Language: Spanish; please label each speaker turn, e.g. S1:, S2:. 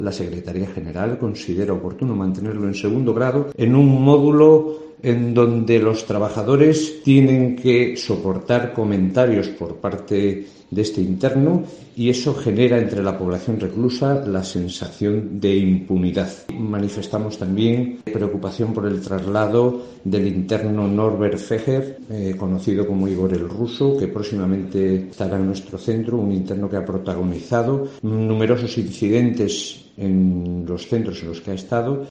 S1: La Secretaría General considera oportuno mantenerlo en segundo grado en un módulo en donde los trabajadores tienen que soportar comentarios por parte de este interno y eso genera entre la población reclusa la sensación de impunidad. Manifestamos también preocupación por el traslado del interno Norbert Fejer, conocido como Igor el Ruso, que próximamente estará en nuestro centro, un interno que ha protagonizado numerosos incidentes en los centros en los que ha estado.